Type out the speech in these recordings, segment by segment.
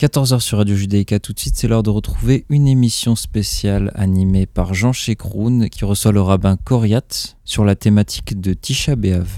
14h sur Radio Judaïka. Tout de suite, c'est l'heure de retrouver une émission spéciale animée par Jean Chekroun qui reçoit le rabbin Coriat sur la thématique de Tisha B'Av.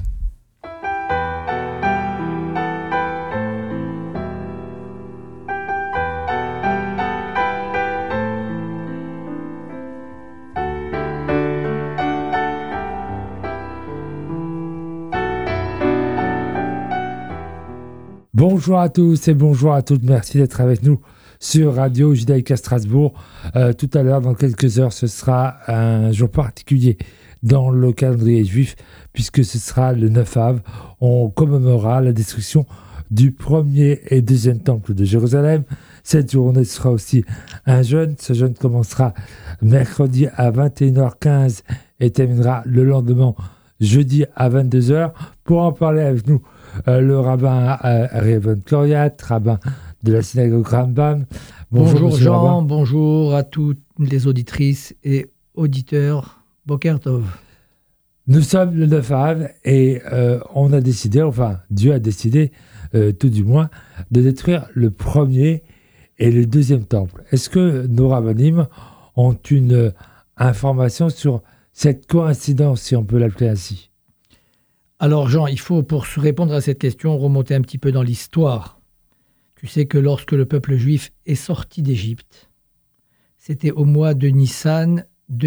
Bonjour à tous et bonjour à toutes, merci d'être avec nous sur Radio Judaïka Strasbourg. Tout à l'heure, dans quelques heures, ce sera un jour particulier dans le calendrier juif, puisque ce sera le 9 Av. On commémorera la destruction du premier et deuxième temple de Jérusalem. Cette journée sera aussi un jeûne. Ce jeûne commencera mercredi à 21h15 et terminera le lendemain, jeudi à 22h. Pour en parler avec nous, le rabbin Reuven Coriat, rabbin de la synagogue Rambam. Bonjour Jean, bonjour à toutes les auditrices et auditeurs. Boker Tov. Nous sommes le 9 Av et on a décidé, enfin Dieu a décidé, tout du moins, de détruire le premier et le deuxième temple. Est-ce que nos rabbinim ont une information sur cette coïncidence, si on peut l'appeler ainsi ? Alors Jean, il faut pour se répondre à cette question remonter un petit peu dans l'histoire. Tu sais que lorsque le peuple juif est sorti d'Égypte, c'était au mois de Nissan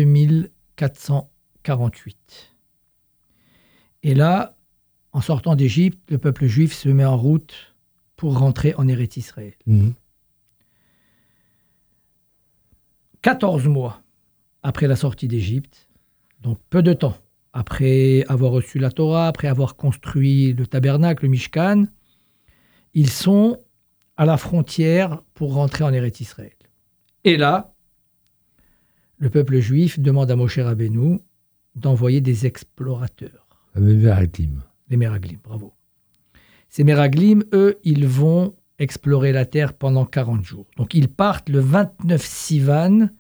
2448. Et là, en sortant d'Égypte, le peuple juif se met en route pour rentrer en Eretz Israël. 14 mois après la sortie d'Égypte, donc peu de temps, après avoir reçu la Torah, après avoir construit le tabernacle, le Mishkan, ils sont à la frontière pour rentrer en Eretz Israël. Et là, le peuple juif demande à Moshe Rabbeinu d'envoyer des explorateurs. Les Meraglim. Les Meraglim, bravo. Ces Meraglim, eux, ils vont explorer la terre pendant 40 jours. Donc ils partent le 29 Sivan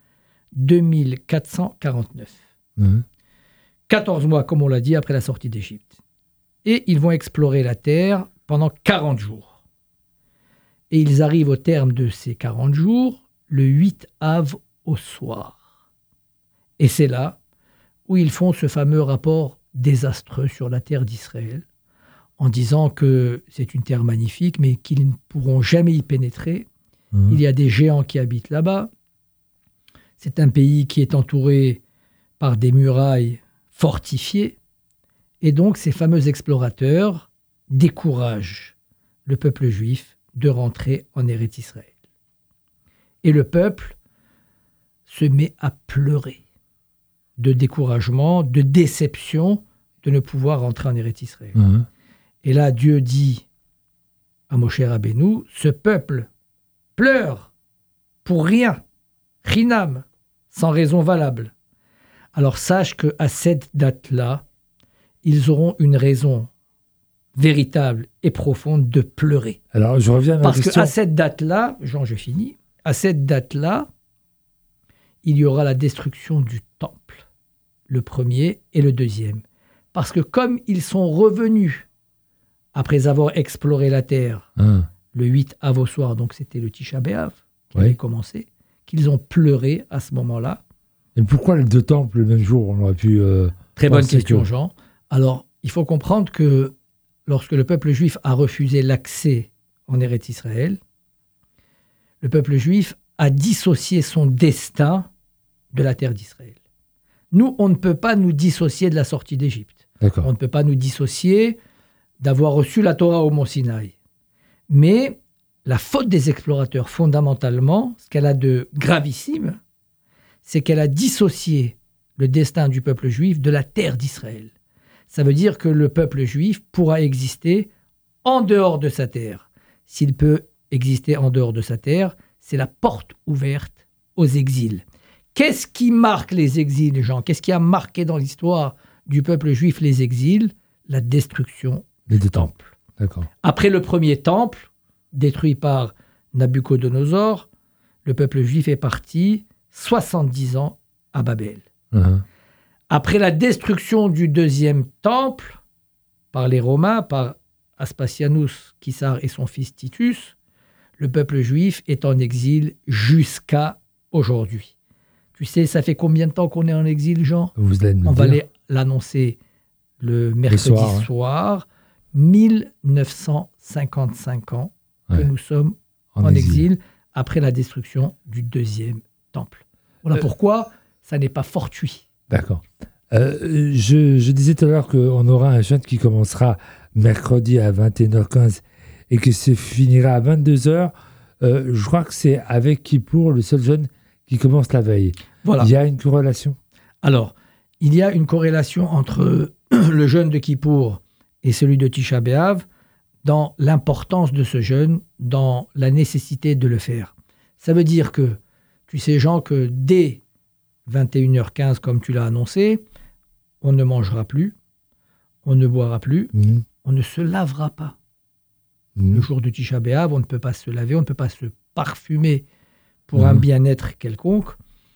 2449. 14 mois, comme on l'a dit, après la sortie d'Égypte. Et ils vont explorer la terre pendant 40 jours. Et ils arrivent au terme de ces 40 jours, le 8 Av au soir. Et c'est là où ils font ce fameux rapport désastreux sur la terre d'Israël, en disant que c'est une terre magnifique, mais qu'ils ne pourront jamais y pénétrer. Il y a des géants qui habitent là-bas. C'est un pays qui est entouré par des murailles fortifiés, et donc ces fameux explorateurs découragent le peuple juif de rentrer en Eretz Israël. Et le peuple se met à pleurer de découragement, de déception de ne pouvoir rentrer en Eretz Israël. Et là, Dieu dit à Moshe Rabbeinu, ce peuple pleure pour rien, chinam, sans raison valable. Alors sache qu'à cette date-là, ils auront une raison véritable et profonde de pleurer. Alors je reviens à ma question. Parce qu'à cette date-là, Jean, je finis, à cette date-là, il y aura la destruction du temple, le premier et le deuxième. Parce que comme ils sont revenus après avoir exploré la terre, le 8 Av au soir, donc c'était le Tisha B'Av qui avait commencé, qu'ils ont pleuré à ce moment-là. Et pourquoi les deux temples le même jour ? On aurait pu Très bonne question, Jean. Alors, il faut comprendre que lorsque le peuple juif a refusé l'accès en Eretz Israël, le peuple juif a dissocié son destin de la terre d'Israël. Nous, on ne peut pas nous dissocier de la sortie d'Égypte. D'accord. On ne peut pas nous dissocier d'avoir reçu la Torah au Mont Sinaï. Mais la faute des explorateurs, fondamentalement, ce qu'elle a de gravissime, c'est qu'elle a dissocié le destin du peuple juif de la terre d'Israël. Ça veut dire que le peuple juif pourra exister en dehors de sa terre. S'il peut exister en dehors de sa terre, c'est la porte ouverte aux exils. Qu'est-ce qui marque les exils, Jean ? Qu'est-ce qui a marqué dans l'histoire du peuple juif les exils ? La destruction des deux temples. D'accord. Après le premier temple, détruit par Nabuchodonosor, le peuple juif est parti 70 ans à Babel. Après la destruction du deuxième temple par les Romains, par Aspasianus, Kissar et son fils Titus, le peuple juif est en exil jusqu'à aujourd'hui. Tu sais, ça fait combien de temps qu'on est en exil, Jean ? Vous allez me On va dire. l'annoncer le mercredi soir. 1955 ans que Ouais. nous sommes en exil après la destruction du deuxième temple. Voilà pourquoi ça n'est pas fortuit. D'accord. Je disais tout à l'heure qu'on aura un jeûne qui commencera mercredi à 21h15 et que se finira à 22h. Je crois que c'est avec Kippour, le seul jeûne qui commence la veille. Voilà. Il y a une corrélation ? Alors, il y a une corrélation entre le jeûne de Kippour et celui de Tisha B'Av dans l'importance de ce jeûne, dans la nécessité de le faire. Ça veut dire que, tu sais, Jean, que dès 21h15, comme tu l'as annoncé, on ne mangera plus, on ne boira plus, on ne se lavera pas. Le jour de Tisha B'Av, on ne peut pas se laver, on ne peut pas se parfumer pour un bien-être quelconque.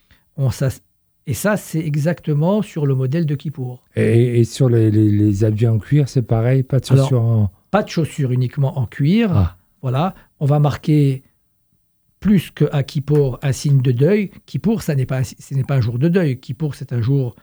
Et ça, c'est exactement sur le modèle de Kippour. Et sur les habits en cuir, c'est pareil, pas de chaussures en... Pas de chaussures uniquement en cuir. Ah. Voilà, on va marquer plus qu'à Kippour un signe de deuil. Kippour, ce n'est pas un jour de deuil. Kippour, c'est un jour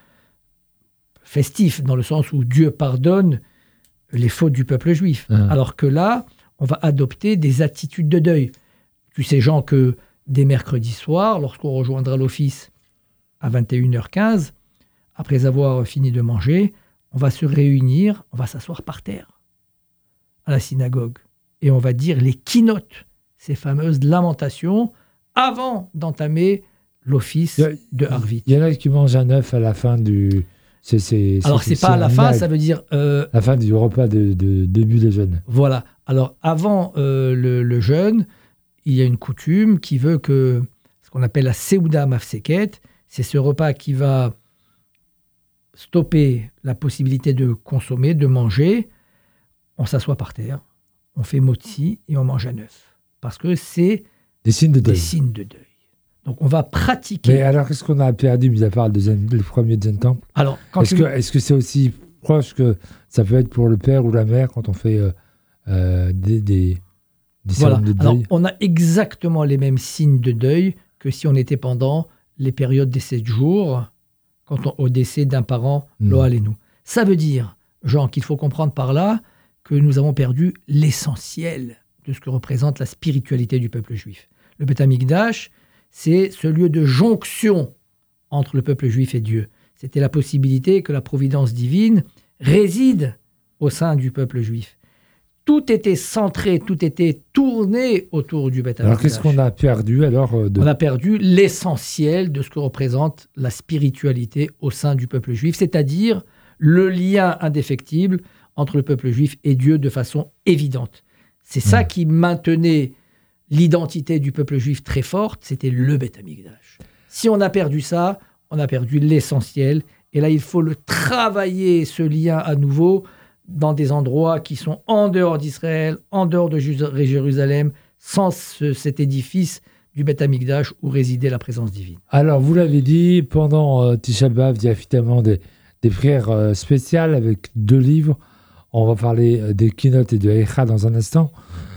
festif, dans le sens où Dieu pardonne les fautes du peuple juif. Alors que là, on va adopter des attitudes de deuil. Tu sais, Jean, que dès mercredi soir, lorsqu'on rejoindra l'office à 21h15, après avoir fini de manger, on va se réunir, on va s'asseoir par terre à la synagogue et on va dire les keynotes, ces fameuses lamentations, avant d'entamer l'office de Harvit. Il y en a qui mangent un œuf à la fin du... Alors, c'est pas à la fin, ça veut dire... la fin du repas de début de jeûne. Voilà. Alors, avant le jeûne, il y a une coutume qui veut que ce qu'on appelle la Seuda Mafseket, c'est ce repas qui va stopper la possibilité de consommer, de manger. On s'assoit par terre, on fait motzi et on mange un œuf. Parce que c'est des signes de deuil. Donc, on va pratiquer. Mais alors, qu'est-ce qu'on a perdu, mis à part le premier deuxième temple ? Alors, est-ce que c'est aussi proche que ça peut être pour le père ou la mère quand on fait des signes de deuil ? Alors, on a exactement les mêmes signes de deuil que si on était pendant les périodes des 7 jours, au décès d'un parent, Lohalenu. Ça veut dire, Jean, qu'il faut comprendre par là que nous avons perdu l'essentiel de ce que représente la spiritualité du peuple juif. Le Beth Amikdash, c'est ce lieu de jonction entre le peuple juif et Dieu. C'était la possibilité que la providence divine réside au sein du peuple juif. Tout était centré, tout était tourné autour du Beth Amikdash. Alors, qu'est-ce qu'on a perdu alors On a perdu l'essentiel de ce que représente la spiritualité au sein du peuple juif, c'est-à-dire le lien indéfectible entre le peuple juif et Dieu de façon évidente. C'est ça qui maintenait l'identité du peuple juif très forte, c'était le Beth Amikdash. Si on a perdu ça, on a perdu l'essentiel. Et là, il faut le travailler, ce lien à nouveau, dans des endroits qui sont en dehors d'Israël, en dehors de Jérusalem, sans cet édifice du Beth Amikdash où résidait la présence divine. Alors, vous l'avez dit, pendant Tisha B'Av, il y a évidemment des prières spéciales avec 2 livres. On va parler des keynotes et de Eicha dans un instant.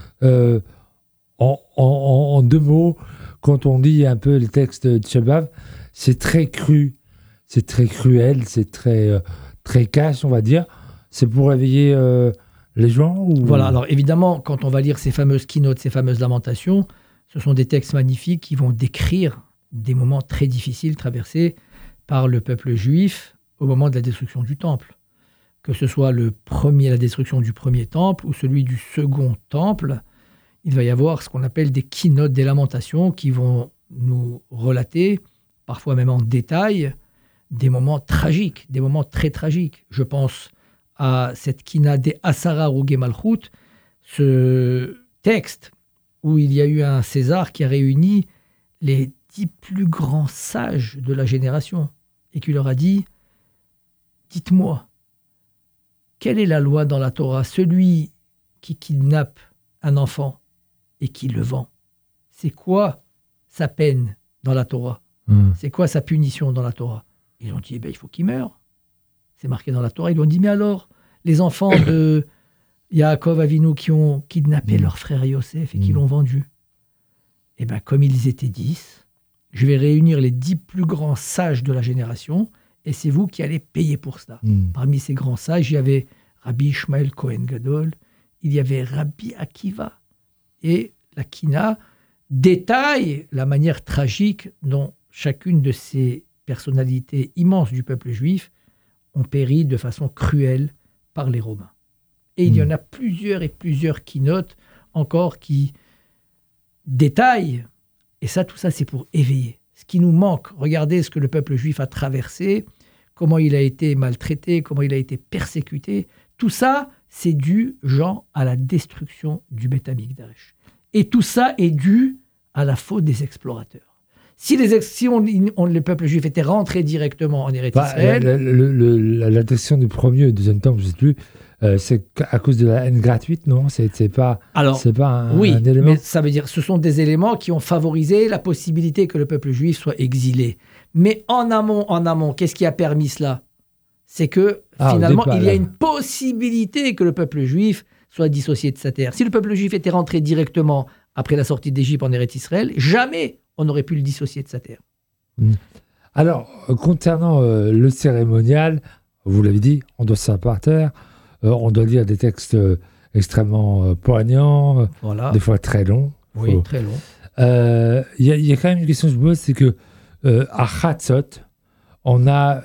En 2 mots, quand on lit un peu le texte de Tisha B'Av, c'est très cru, c'est très cruel, c'est très cash, on va dire. C'est pour réveiller les gens ou... Voilà, alors évidemment, quand on va lire ces fameuses keynotes, ces fameuses lamentations, ce sont des textes magnifiques qui vont décrire des moments très difficiles traversés par le peuple juif au moment de la destruction du temple. Que ce soit la destruction du premier temple ou celui du second temple, il va y avoir ce qu'on appelle des keynotes, des lamentations qui vont nous relater, parfois même en détail, des moments tragiques, des moments très tragiques. Je pense à cette kina des Asara Rogé Malchut, ce texte où il y a eu un César qui a réuni les 10 plus grands sages de la génération et qui leur a dit « Dites-moi, quelle est la loi dans la Torah ? Celui qui kidnappe un enfant et qui le vend, c'est quoi sa peine dans la Torah ? C'est quoi sa punition dans la Torah ?» Ils ont dit, il faut qu'il meure. C'est marqué dans la Torah. Ils lui ont dit, mais alors, les enfants de Yaakov Avinu qui ont kidnappé leur frère Yosef et qui l'ont vendu, Eh bien, comme ils étaient 10, je vais réunir les 10 plus grands sages de la génération, et c'est vous qui allez payer pour cela. Parmi ces grands sages, il y avait Rabbi Ishmael Cohen Gadol, il y avait Rabbi Akiva. Et la Kina détaille la manière tragique dont chacune de ces personnalités immenses du peuple juif ont péri de façon cruelle par les Romains. Et il y en a plusieurs et plusieurs qui notent encore, qui détaillent. Et ça, tout ça, c'est pour éveiller. Ce qui nous manque, regardez ce que le peuple juif a traversé, comment il a été maltraité, comment il a été persécuté. Tout ça, c'est dû, Jean, à la destruction du Beth Amikdash. Et tout ça est dû à la faute des explorateurs. Si le peuple juif était rentré directement en Eretz Israël... La question du premier et du deuxième temple, je ne sais plus, c'est à cause de la haine gratuite, non ? C'est pas un élément. Mais ça veut dire ce sont des éléments qui ont favorisé la possibilité que le peuple juif soit exilé. Mais en amont, qu'est-ce qui a permis cela ? C'est que finalement, il y a une possibilité que le peuple juif soit dissocié de sa terre. Si le peuple juif était rentré directement après la sortie d'Égypte en Eretz Israël, jamais on n'aurait pu le dissocier de sa terre. Alors, concernant le cérémonial, vous l'avez dit, on doit s'asseoir par terre, on doit lire des textes extrêmement poignants, des fois très longs. Oui, très longs. Il y a quand même une question que je me pose, c'est que à Chatzot, on a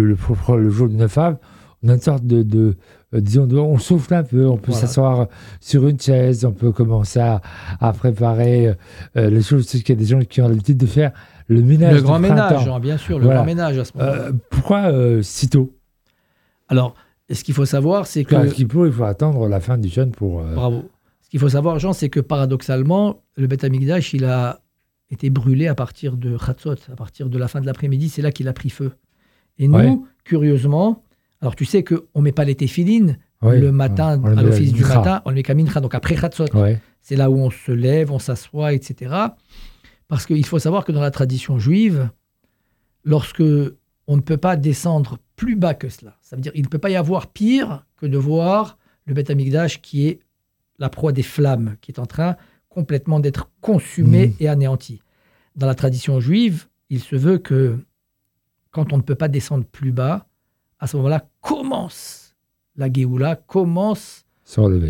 le jour du 9 av, on a une sorte disons, on souffle un peu, on peut s'asseoir sur une chaise, on peut commencer à préparer les choses. C'est qu'il y a des gens qui ont l'habitude de faire le ménage. Le grand ménage, bien sûr, le grand ménage à ce moment-là. Pourquoi si tôt ? Alors, ce qu'il faut savoir, c'est que... il faut attendre la fin du jeûne pour... Bravo. Ce qu'il faut savoir, Jean, c'est que paradoxalement, le Beth Amikdash, il a été brûlé à partir de Chatzot, à partir de la fin de l'après-midi, c'est là qu'il a pris feu. Et nous, curieusement, alors tu sais qu'on ne met pas les téphilines le matin, à l'office du matin, on le met qu'à Mincha, donc après Chatzot. C'est là où on se lève, on s'assoit, etc. Parce qu'il faut savoir que dans la tradition juive, lorsque on ne peut pas descendre plus bas que cela, ça veut dire qu'il ne peut pas y avoir pire que de voir le Beth Amikdash qui est la proie des flammes, qui est en train complètement d'être consumé et anéanti. Dans la tradition juive, il se veut que quand on ne peut pas descendre plus bas, à ce moment-là, commence la Géoula, commence se relever.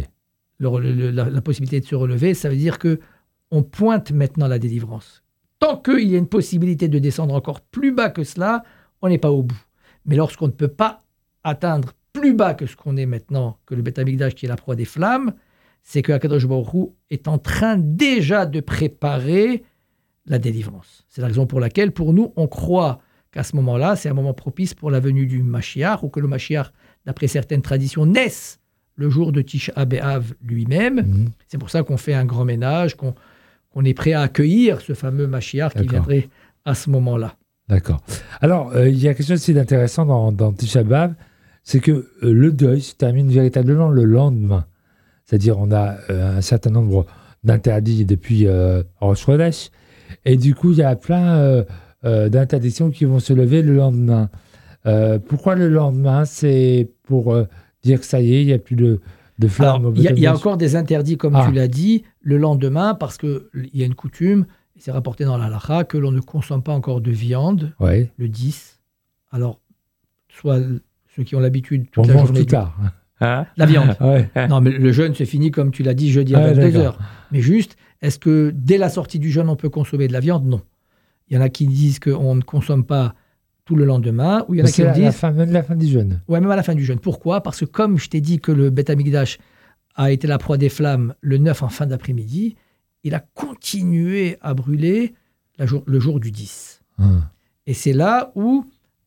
La possibilité de se relever. Ça veut dire qu'on pointe maintenant la délivrance. Tant qu'il y a une possibilité de descendre encore plus bas que cela, on n'est pas au bout. Mais lorsqu'on ne peut pas atteindre plus bas que ce qu'on est maintenant, que le Beth Amikdash qui est la proie des flammes, c'est que Akadosh Baruch Hu est en train déjà de préparer la délivrance. C'est la raison pour laquelle, pour nous, on croit qu'à ce moment-là, c'est un moment propice pour la venue du Mashiach, ou que le Mashiach, d'après certaines traditions, naisse le jour de Tisha B'Av lui-même. C'est pour ça qu'on fait un grand ménage, qu'on est prêt à accueillir ce fameux Mashiach qui viendrait à ce moment-là. D'accord. Alors, il y a quelque chose aussi d'intéressant dans Tisha B'Av, c'est que le deuil se termine véritablement le lendemain. C'est-à-dire, on a un certain nombre d'interdits depuis Rosh Chodesh, et du coup, il y a plein d'interdictions qui vont se lever le lendemain. Pourquoi le lendemain ? C'est pour dire que ça y est, il n'y a plus de flammes. Il y a encore des interdits, comme tu l'as dit, le lendemain, parce qu'il y a une coutume, et c'est rapporté dans la halakha, que l'on ne consomme pas encore de viande le 10. Alors, soit ceux qui ont l'habitude toute la journée... Plus tard. La viande. Non, mais le jeûne se finit, comme tu l'as dit, jeudi à 22h. Mais juste, est-ce que dès la sortie du jeûne, on peut consommer de la viande ? Non. Il y en a qui disent qu'on ne consomme pas tout le lendemain, ou il y en a qui disent... Même la fin du jeûne. Oui, même à la fin du jeûne. Pourquoi ? Parce que comme je t'ai dit que le Beth Amikdash a été la proie des flammes le 9 en fin d'après-midi, il a continué à brûler le jour du 10. Et c'est là où,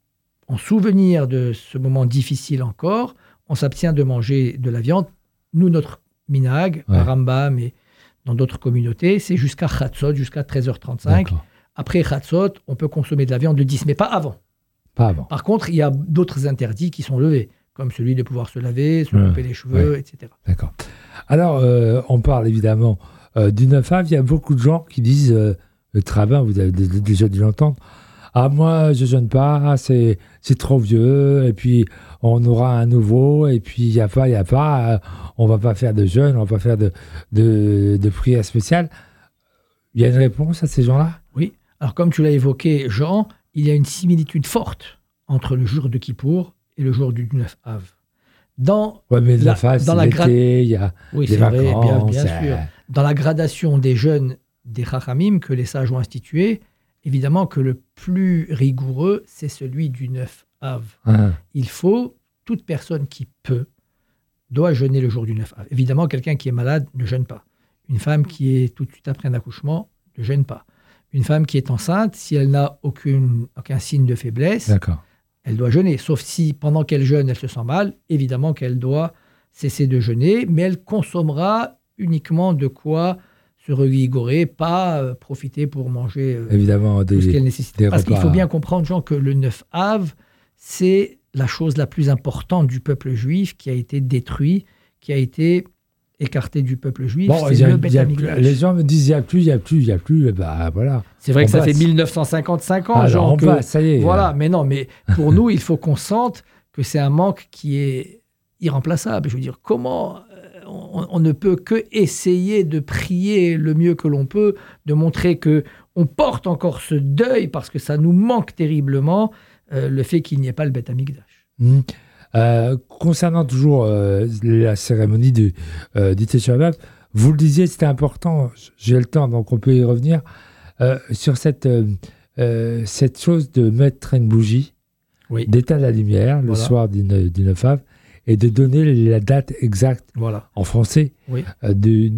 en souvenir de ce moment difficile encore, on s'abstient de manger de la viande. Nous, notre minhag, à Rambam et dans d'autres communautés, c'est jusqu'à Chatzot, jusqu'à 13h35. D'accord. Après Chatzot, on peut consommer de la viande le 10, mais pas avant. Par contre, il y a d'autres interdits qui sont levés, comme celui de pouvoir se laver, se couper les cheveux, etc. D'accord. Alors, on parle évidemment du 9 av. Il y a beaucoup de gens qui disent, le Travain, vous avez déjà dû l'entendre, moi, je jeûne pas, c'est trop vieux, et puis on aura un nouveau, et puis il n'y a pas, on va pas faire de jeûne, on va pas faire de prière spéciale. Il y a une réponse à ces gens-là? Oui. Alors, comme tu l'as évoqué, Jean, il y a une similitude forte entre le jour de Kippour et le jour du 9 Av. Mais la phase, c'est l'été, il y a oui, des vacances. Vrai, bien sûr. Dans la gradation des jeûnes des Chachamim que les sages ont institué, évidemment que le plus rigoureux, c'est celui du 9 Av. Toute personne qui doit jeûner le jour du 9 Av. Évidemment, quelqu'un qui est malade ne jeûne pas. Une femme qui est tout de suite après un accouchement ne jeûne pas. Une femme qui est enceinte, si elle n'a aucun signe de faiblesse, elle doit jeûner. Sauf si, pendant qu'elle jeûne, elle se sent mal, évidemment qu'elle doit cesser de jeûner, mais elle consommera uniquement de quoi se revigorer, pas profiter pour manger évidemment, tout ce qu'elle nécessite. Parce qu'il faut bien comprendre, Jean, que le 9 Av, c'est la chose la plus importante du peuple juif qui a été détruit, qui a été écarté du peuple juif, c'est le Beth Amikdash. Les gens me disent, il n'y a plus, voilà. C'est vrai que ça fait 1955 ans, Jean, ça y est. Voilà, mais non, mais pour nous, il faut qu'on sente que c'est un manque qui est irremplaçable. Je veux dire, comment on ne peut que essayer de prier le mieux que l'on peut, de montrer que on porte encore ce deuil parce que ça nous manque terriblement, le fait qu'il n'y ait pas le Beth Amikdash. Concernant toujours la cérémonie du Tisha B'Av, vous le disiez, c'était important, j'ai le temps, donc on peut y revenir, sur cette chose de mettre une bougie, d'éteindre la lumière le soir du 9 Av, et de donner la date exacte, en français, de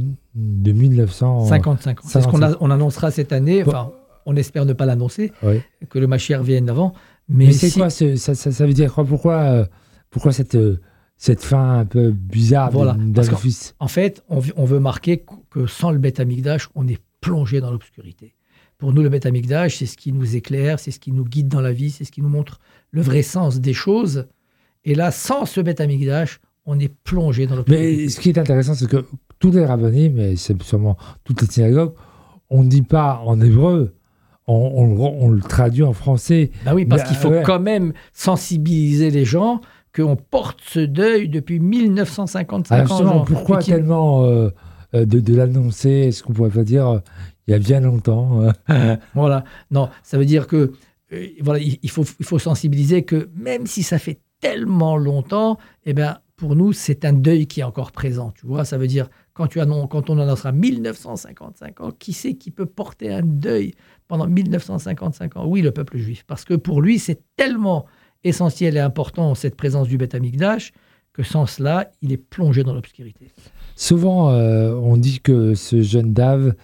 1955. C'est ce qu'on annoncera cette année, on espère ne pas l'annoncer, que le Mashiach vienne avant. Mais c'est quoi, ça veut dire quoi? Pourquoi cette fin un peu bizarre d'un office? En fait, on veut marquer que sans le Beth Amikdash, on est plongé dans l'obscurité. Pour nous, le Beth Amikdash, c'est ce qui nous éclaire, c'est ce qui nous guide dans la vie, c'est ce qui nous montre le vrai sens des choses. Et là, sans ce Beth Amikdash, on est plongé dans l'obscurité. Mais ce qui est intéressant, c'est que tous les rabbinim, mais c'est sûrement toutes les synagogues, on ne dit pas en hébreu, on le traduit en français. Ben oui, parce qu'il faut quand même sensibiliser les gens qu'on porte ce deuil depuis 1955 ans. Pourquoi tellement de l'annoncer? Est-ce qu'on pourrait pas dire il y a bien longtemps Voilà. Non, ça veut dire que il faut sensibiliser que même si ça fait tellement longtemps, pour nous, c'est un deuil qui est encore présent. Tu vois, ça veut dire quand on annoncera 1955 ans, qui c'est qui peut porter un deuil pendant 1955 ans? Oui, le peuple juif. Parce que pour lui, c'est tellement essentiel et important, cette présence du Beth Amikdash, que sans cela, il est plongé dans l'obscurité. Souvent, on dit que ce jeûne d'Av,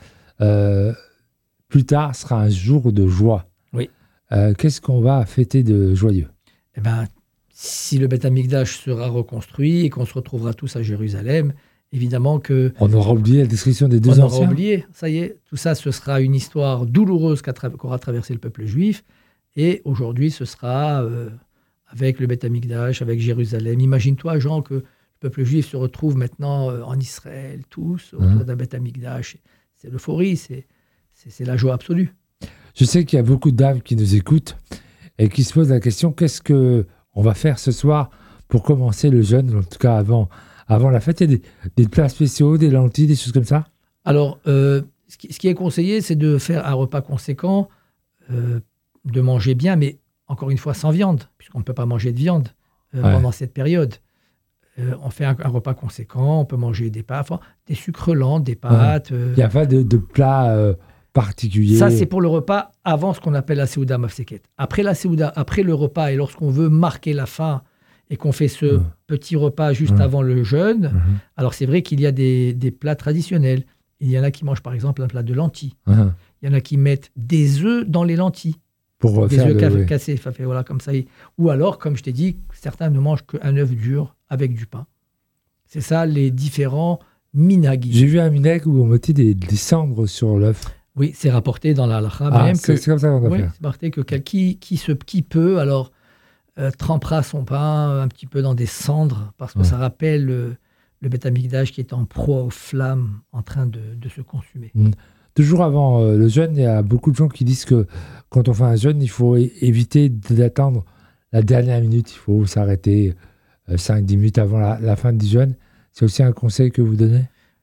plus tard, sera un jour de joie. Oui. Qu'est-ce qu'on va fêter de joyeux? Si le Beth Amikdash sera reconstruit et qu'on se retrouvera tous à Jérusalem, évidemment que... On aura oublié la description des deux anciens. On aura oublié, ça y est. Tout ça, ce sera une histoire douloureuse qu'aura traversé le peuple juif. Et aujourd'hui, ce sera avec le Beth Amikdash, avec Jérusalem. Imagine-toi, Jean, que le peuple juif se retrouve maintenant en Israël, tous, autour d'un Beth Amikdash. C'est l'euphorie, c'est la joie absolue. Je sais qu'il y a beaucoup de dames qui nous écoutent et qui se posent la question, qu'est-ce qu'on va faire ce soir pour commencer le jeûne, en tout cas avant la fête? Il y a des plats spéciaux, des lentilles, des choses comme ça? Alors, ce qui est conseillé, c'est de faire un repas conséquent, de manger bien, mais encore une fois sans viande, puisqu'on ne peut pas manger de viande pendant cette période. On fait un repas conséquent, on peut manger des pâtes, des sucres lents, des pâtes. Il n'y a pas de plats particuliers. Ça, c'est pour le repas avant ce qu'on appelle la Seuda Mafseket. Après la Seuda, après le repas, et lorsqu'on veut marquer la faim et qu'on fait ce petit repas juste avant le jeûne, alors c'est vrai qu'il y a des plats traditionnels. Il y en a qui mangent par exemple un plat de lentilles. Il y en a qui mettent des œufs dans les lentilles. Pour des œufs cassés, voilà, comme ça. Ou alors, comme je t'ai dit, certains ne mangent qu'un œuf dur avec du pain. C'est ça, les différents minhagis. J'ai vu un minhag où on mettait des cendres sur l'œuf. Oui, c'est rapporté dans la halakha. C'est comme ça qu'on doit faire. C'est rapporté que qui peut, alors, trempera son pain un petit peu dans des cendres, parce que ça rappelle le Beth Amikdash qui est en proie aux flammes, en train de se consumer. Toujours avant le jeûne, il y a beaucoup de gens qui disent que quand on fait un jeûne, il faut éviter d'attendre la dernière minute. Il faut s'arrêter 5-10 minutes avant la fin du jeûne. C'est aussi un conseil que vous donnez?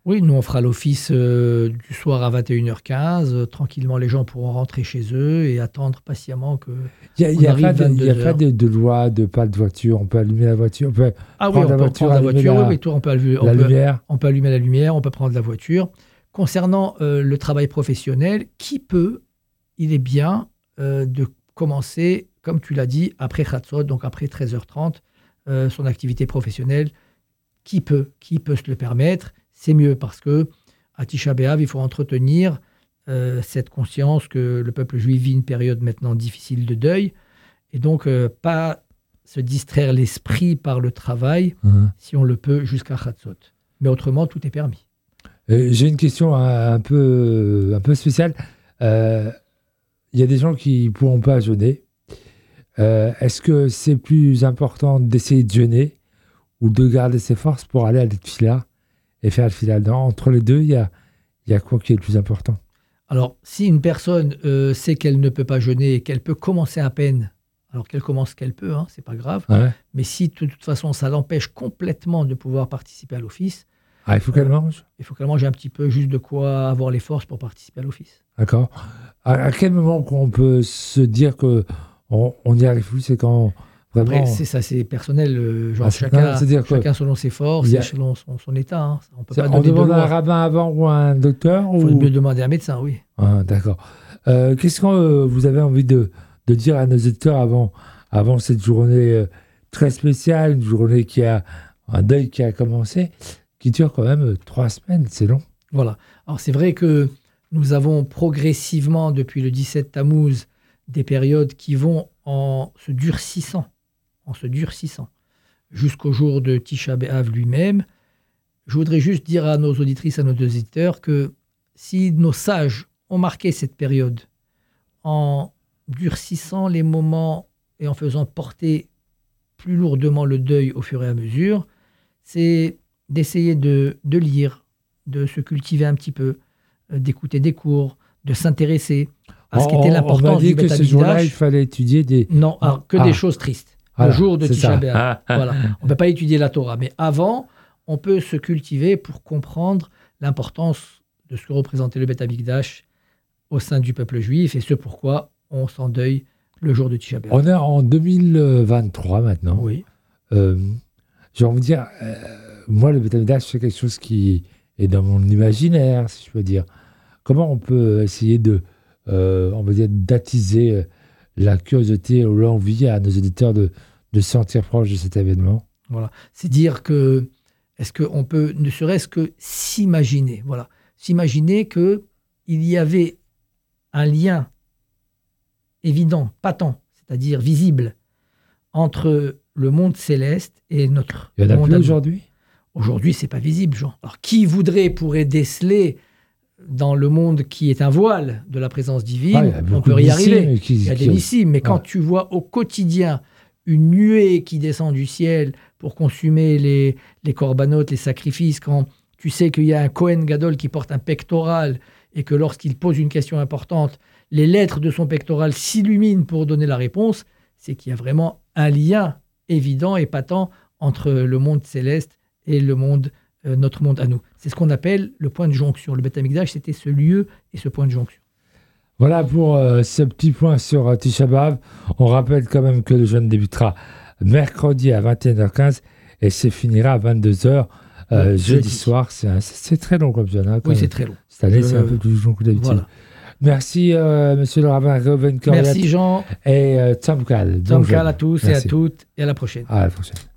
Oui, nous on fera l'office du soir à 21h15. Tranquillement, les gens pourront rentrer chez eux et attendre patiemment que. Il n'y a pas de loi de pas de voiture. On peut allumer la voiture. On peut prendre la voiture. On peut allumer la lumière. On peut prendre la voiture. Concernant le travail professionnel, il est bien de commencer, comme tu l'as dit, après Khatsot, donc après 13h30, son activité professionnelle. Qui peut se le permettre? C'est mieux parce que à Tisha B'Av, il faut entretenir cette conscience que le peuple juif vit une période maintenant difficile de deuil et donc pas se distraire l'esprit par le travail si on le peut jusqu'à Khatsot. Mais autrement, tout est permis. J'ai une question un peu spéciale. Il y a des gens qui ne pourront pas jeûner. Est-ce que c'est plus important d'essayer de jeûner ou de garder ses forces pour aller à l'Tfila et faire le Tfila? Entre les deux, il y a quoi qui est le plus important? Alors, si une personne sait qu'elle ne peut pas jeûner et qu'elle peut commencer à peine, alors qu'elle commence qu'elle peut, c'est pas grave. Ouais. Mais si de toute façon, ça l'empêche complètement de pouvoir participer à l'office, il faut qu'elle mange? Il faut qu'elle mange un petit peu, juste de quoi avoir les forces pour participer à l'office. D'accord. À quel moment qu'on peut se dire qu'on n'y arrive plus? C'est quand... Après, c'est personnel. Chacun selon ses forces et selon son état. On demande à un rabbin avant ou à un docteur? Il faut mieux demander à un médecin, oui. D'accord. Qu'est-ce que vous avez envie de dire à nos auditeurs avant cette journée très spéciale, une journée qui a un deuil qui a commencé, qui dure quand même 3 semaines, c'est long. Voilà. Alors c'est vrai que nous avons progressivement, depuis le 17 Tammuz, des périodes qui vont en se durcissant jusqu'au jour de Tisha B'Av lui-même. Je voudrais juste dire à nos auditrices, à nos auditeurs, que si nos sages ont marqué cette période en durcissant les moments et en faisant porter plus lourdement le deuil au fur et à mesure, c'est d'essayer de lire, de se cultiver un petit peu, d'écouter des cours, de s'intéresser à ce qu'était l'importance du Beth Amikdash. On m'a dit que ce jour-là, il fallait étudier des... Non, des choses tristes. Le jour de Tisha B'Av. Voilà. On ne peut pas étudier la Torah. Mais avant, on peut se cultiver pour comprendre l'importance de ce que représentait le Beth Amikdash au sein du peuple juif et ce pourquoi on s'endeuille le jour de Tisha B'Av. On est en 2023 maintenant. Oui. J'ai envie de dire, moi, le Beth Amikdash, c'est quelque chose qui est dans mon imaginaire, si je peux dire. Comment on peut essayer on va dire, d'attiser la curiosité ou l'envie à nos auditeurs de se sentir proche de cet événement? Voilà. C'est dire que, est-ce qu'on peut ne serait-ce que s'imaginer, s'imaginer qu'il y avait un lien évident, patent, c'est-à-dire visible, entre le monde céleste et notre monde. Il y en a plus aujourd'hui? Aujourd'hui, c'est pas visible, Jean. Alors, qui pourrait déceler dans le monde qui est un voile de la présence divine, on peut y arriver. Il y a des nissim, mais quand tu vois au quotidien une nuée qui descend du ciel pour consumer les corbanotes, les sacrifices, quand tu sais qu'il y a un Kohen Gadol qui porte un pectoral et que lorsqu'il pose une question importante, les lettres de son pectoral s'illuminent pour donner la réponse, c'est qu'il y a vraiment un lien évident et patent entre le monde céleste et le monde notre monde à nous. C'est ce qu'on appelle le point de jonction. Le Beth Amikdash, c'était ce lieu et ce point de jonction. Voilà pour ce petit point sur Tisha B'Av. On rappelle quand même que le jeûne débutera mercredi à 21h15 et se finira à 22h jeudi soir. C'est très long comme jeûne. Oui, c'est très long. Cette année, c'est un peu plus long que d'habitude. Voilà. Merci, monsieur le rabbin Reuven Koryat. Merci, Jean. Et Tzamkal. Tzamkal à tous et à toutes. Et à la prochaine. À la prochaine.